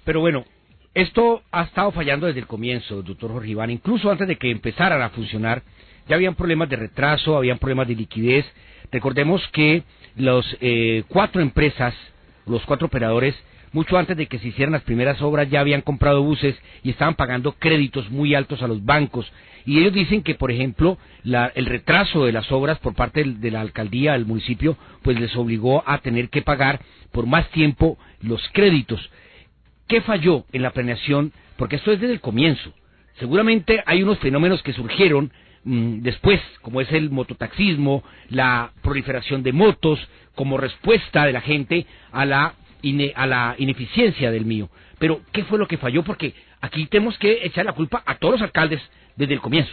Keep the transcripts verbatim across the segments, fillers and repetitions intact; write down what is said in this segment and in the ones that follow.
Pero bueno, esto ha estado fallando desde el comienzo, doctor Jorge Iván. Incluso antes de que empezaran a funcionar, ya habían problemas de retraso, habían problemas de liquidez. Recordemos que los eh, cuatro empresas, los cuatro operadores, mucho antes de que se hicieran las primeras obras, ya habían comprado buses y estaban pagando créditos muy altos a los bancos. Y ellos dicen que, por ejemplo, la, el retraso de las obras por parte de, de la alcaldía, del municipio, pues les obligó a tener que pagar por más tiempo los créditos. ¿Qué falló en la planeación? Porque esto es desde el comienzo. Seguramente hay unos fenómenos que surgieron mmm, después, como es el mototaxismo, la proliferación de motos, como respuesta de la gente a la, ine, a la ineficiencia del mío. Pero, ¿qué fue lo que falló? Porque aquí tenemos que echar la culpa a todos los alcaldes desde el comienzo.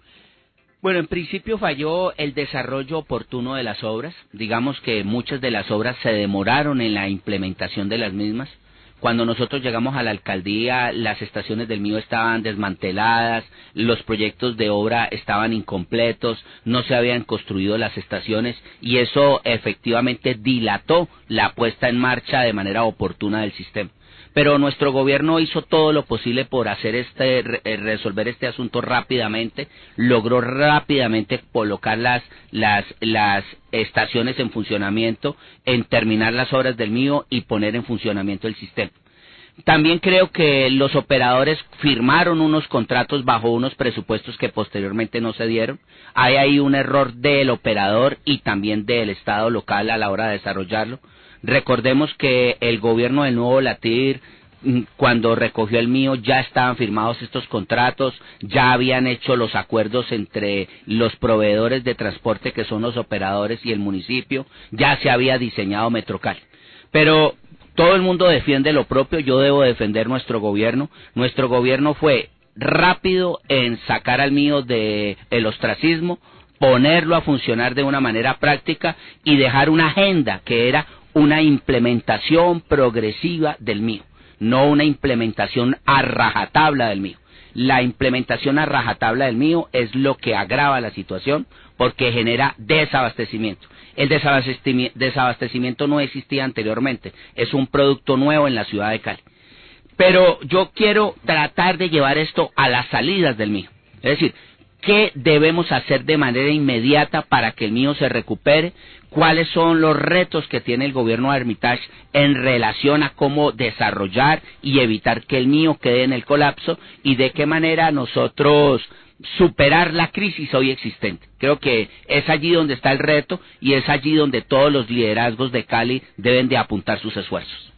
Bueno, en principio falló el desarrollo oportuno de las obras. Digamos que muchas de las obras se demoraron en la implementación de las mismas. Cuando nosotros llegamos a la alcaldía, las estaciones del mío estaban desmanteladas, los proyectos de obra estaban incompletos, no se habían construido las estaciones y eso efectivamente dilató la puesta en marcha de manera oportuna del sistema. Pero nuestro gobierno hizo todo lo posible por hacer este, resolver este asunto rápidamente, logró rápidamente colocar las, las, las estaciones en funcionamiento, en terminar las obras del mío y poner en funcionamiento el sistema. También creo que los operadores firmaron unos contratos bajo unos presupuestos que posteriormente no se dieron. Hay ahí un error del operador y también del Estado local a la hora de desarrollarlo. Recordemos que el gobierno del Nuevo Latir, cuando recogió el mío, ya estaban firmados estos contratos, ya habían hecho los acuerdos entre los proveedores de transporte, que son los operadores, y el municipio, ya se había diseñado Metrocal. Pero todo el mundo defiende lo propio, yo debo defender nuestro gobierno. Nuestro gobierno fue rápido en sacar al mío del ostracismo, ponerlo a funcionar de una manera práctica y dejar una agenda que era una implementación progresiva del mío, no una implementación a rajatabla del mío. La implementación a rajatabla del mío es lo que agrava la situación porque genera desabastecimiento. El desabastecimiento no existía anteriormente, es un producto nuevo en la ciudad de Cali. Pero yo quiero tratar de llevar esto a las salidas del mío, es decir, ¿qué debemos hacer de manera inmediata para que el mío se recupere? ¿Cuáles son los retos que tiene el gobierno de Hermitage en relación a cómo desarrollar y evitar que el mío quede en el colapso? ¿Y de qué manera nosotros superar la crisis hoy existente? Creo que es allí donde está el reto y es allí donde todos los liderazgos de Cali deben de apuntar sus esfuerzos.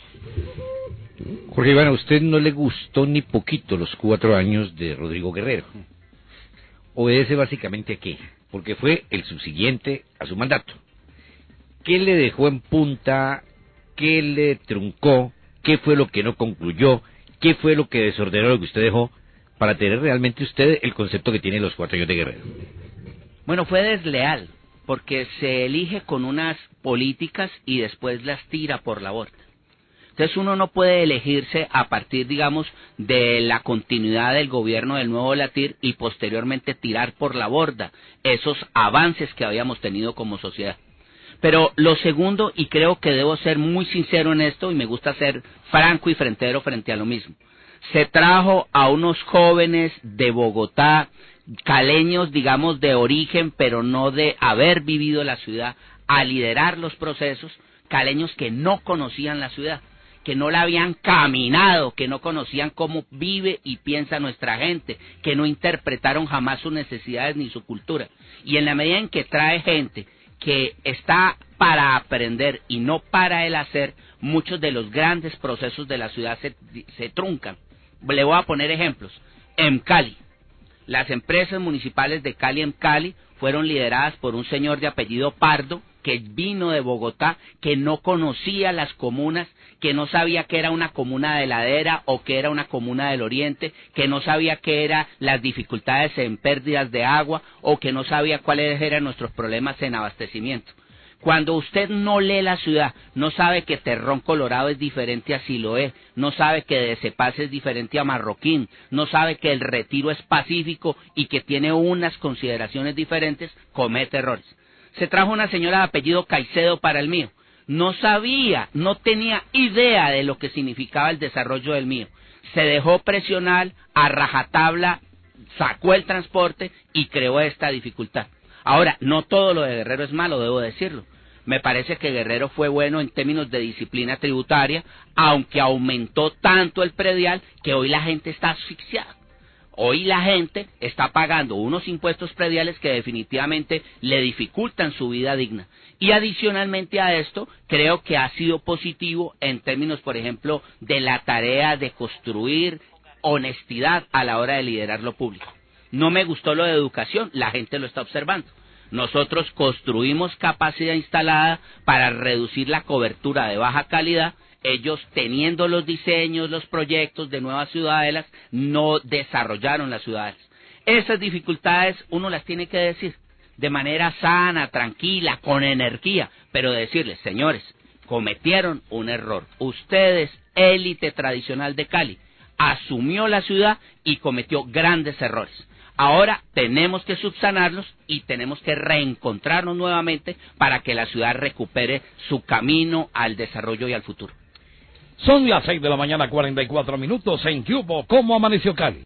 Jorge Iván, a usted no le gustó ni poquito los cuatro años de Rodrigo Guerrero. Obedece básicamente a qué, porque fue el subsiguiente a su mandato. ¿Qué le dejó en punta? ¿Qué le truncó? ¿Qué fue lo que no concluyó? ¿Qué fue lo que desordenó lo que usted dejó para tener realmente usted el concepto que tiene los cuatro años de Guerrero? Bueno, fue desleal, porque se elige con unas políticas y después las tira por la borda. Entonces uno no puede elegirse a partir, digamos, de la continuidad del gobierno del Nuevo Latir y posteriormente tirar por la borda esos avances que habíamos tenido como sociedad. Pero lo segundo, y creo que debo ser muy sincero en esto, y me gusta ser franco y frentero frente a lo mismo, se trajo a unos jóvenes de Bogotá, caleños, digamos, de origen, pero no de haber vivido la ciudad, a liderar los procesos, caleños que no conocían la ciudad, que no la habían caminado, que no conocían cómo vive y piensa nuestra gente, que no interpretaron jamás sus necesidades ni su cultura. Y en la medida en que trae gente que está para aprender y no para el hacer, muchos de los grandes procesos de la ciudad se, se truncan. Le voy a poner ejemplos. En Cali, las empresas municipales de Cali en Cali fueron lideradas por un señor de apellido Pardo, que vino de Bogotá, que no conocía las comunas, que no sabía qué era una comuna de ladera o qué era una comuna del oriente, que no sabía qué eran las dificultades en pérdidas de agua o que no sabía cuáles eran nuestros problemas en abastecimiento. Cuando usted no lee la ciudad, no sabe que Terrón Colorado es diferente a Siloé, no sabe que Decepaz es diferente a Marroquín, no sabe que el Retiro es pacífico y que tiene unas consideraciones diferentes, comete errores. Se trajo una señora de apellido Caicedo para el mío. no sabía, no tenía idea de lo que significaba el desarrollo del mío. Se dejó presionar, a rajatabla, sacó el transporte y creó esta dificultad. Ahora, no todo lo de Guerrero es malo, debo decirlo. Me parece que Guerrero fue bueno en términos de disciplina tributaria, aunque aumentó tanto el predial que hoy la gente está asfixiada. Hoy la gente está pagando unos impuestos prediales que definitivamente le dificultan su vida digna. Y adicionalmente a esto, creo que ha sido positivo en términos, por ejemplo, de la tarea de construir honestidad a la hora de liderar lo público. No me gustó lo de educación, la gente lo está observando. Nosotros construimos capacidad instalada para reducir la cobertura de baja calidad. Ellos, teniendo los diseños, los proyectos de nuevas ciudadelas, no desarrollaron las ciudades. Esas dificultades uno las tiene que decir de manera sana, tranquila, con energía, pero decirles, señores, cometieron un error. Ustedes, élite tradicional de Cali, asumió la ciudad y cometió grandes errores. Ahora tenemos que subsanarlos y tenemos que reencontrarnos nuevamente para que la ciudad recupere su camino al desarrollo y al futuro. Son las seis de la mañana, cuarenta y cuatro minutos en Cubo. ¿Cómo amaneció Cali?